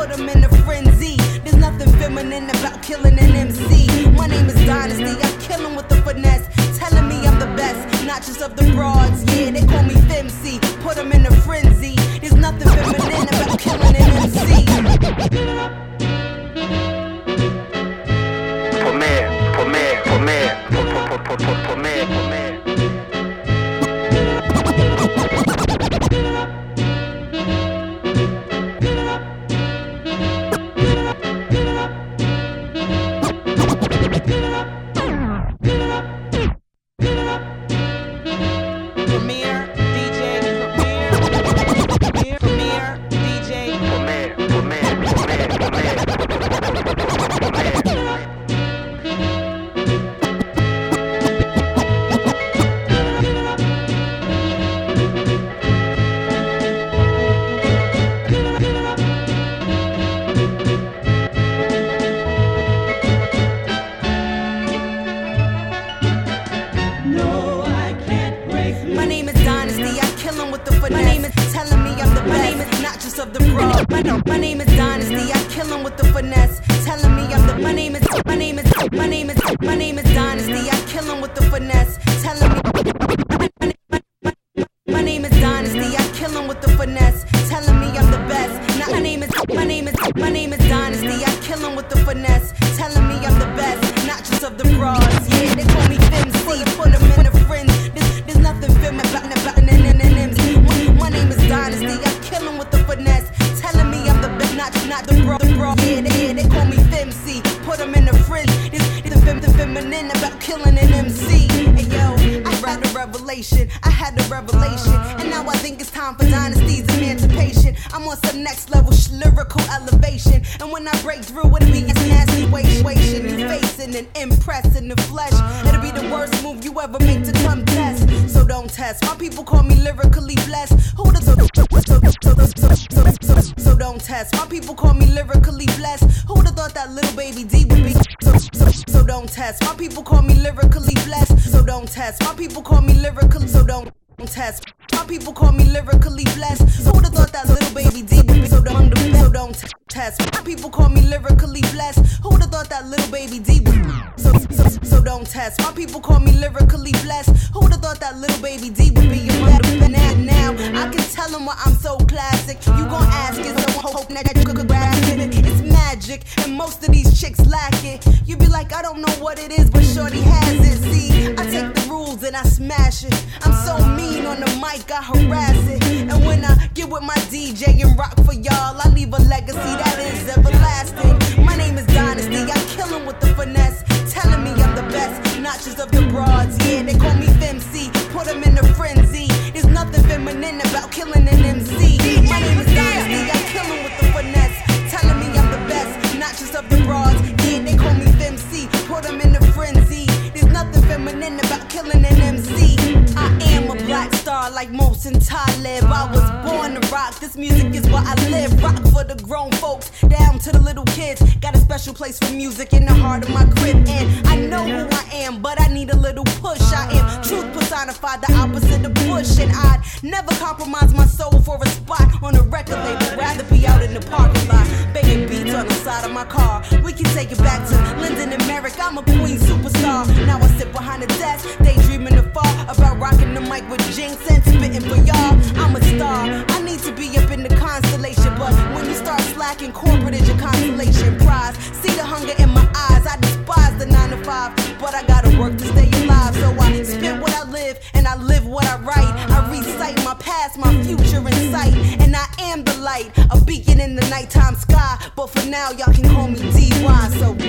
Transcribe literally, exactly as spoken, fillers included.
put them in a frenzy. There's nothing feminine about killing an M C. My name is Dynasty, I kill them with the finesse. Telling me I'm the best, not just of the broads. Yeah, they call me Femc, put them in a frenzy. There's nothing feminine about killing an M C. Premier, premier, premier, premier, premier. My name is telling me I'm the best. My name is not just of the broad. My, my name is Dynasty. I kill him with the finesse. Telling me I'm the. My name is. My name is. My name is. My name is Dynasty. I kill him with the finesse. Telling me. My name is Dynasty. I kill him with the finesse. Telling me I'm the best. Not my name is. My name is. My name is Dynasty. I kill him with the finesse. Telling me I'm the best. Not just of the broads. Yeah, they call me Femc. Put them in a friend. There's, there's nothing film about about an M C. My name is Dynasty, I kill him with the finesse. Telling me I'm the best, not, not the bro, the bro. Yeah, they, yeah, they call me Femc, put him in the fridge. This, this the, fem, the feminine about killing an M C. And yo, I had a revelation, I had a revelation. And now I think it's time for Dynasty's emancipation. I'm on some next level sh- lyrical elevation. And when I break through, it'll be a nasty situation. You facing and impressing the flesh. It'll be the worst move you ever make to come test. So don't test, my people call me lyrically blessed. Who the so, so, so, so, so, so, so don't test. My people call me lyrically blessed. Who would've thought that little baby D would be so, so, so don't test. My people call me lyrically blessed. So don't test. My people call me lyrically. So don't test. My people call me lyrically blessed. Who would've thought that little baby D would be so don't so don't test. My people call me lyrically blessed. Who would've thought that little baby D would be so, so, so don't test. My people call me lyrically blessed. Who would've thought that little baby D would be a better now? Now I can tell them why I'm so classic. You gon' ask it, so hope that you could grasp it. It's magic, and most of these chicks lack it. You be like, I don't know what it is, but shorty has it. See, I take the rules and I smash it. I'm so mean on the mic, I harass it. And when I get with my D J and rock for y'all, I leave a legacy that is everlasting. My name is Dynasty, I kill him with the finesse. Telling me I'm the best, not just of the broads. Yeah, they call me Femc, put them in a frenzy. There's nothing feminine about killing an M C. My name is Dynasty, I kill him with the finesse. Telling me I'm the best, not just of the broads. Yeah, they call me Femc, put them in a frenzy. There's nothing feminine about killing an M C. I am a black star like Mohsen Talib. I was born to rock, this music is what I live. Rock for the grown folks, down to the little kids. Got a special place for music in the heart of my crib. And I know who I am, but I need a little push. I am truth personified, the opposite of Bush. And I'd never compromise my soul for a spot on a record label. Rather be out in the parking lot, banging beats on the side of my car. We can take it back to Lyndon and Merrick. I'm a queen superstar. Now I sit behind the desk, daydreaming afar about rocking the mic with Jinx and spitting for y'all. I'm a star, I need to be up in the constellation. But when you start slacking, corporate is your consolation prize. See the hunger in my eyes, I despise the nine to five, but I gotta work to stay alive. So I spit what I live, and I live what I write. I recite my past, my future in sight. And I am the light, a beacon in the nighttime sky. But for now, y'all can call me D Y, so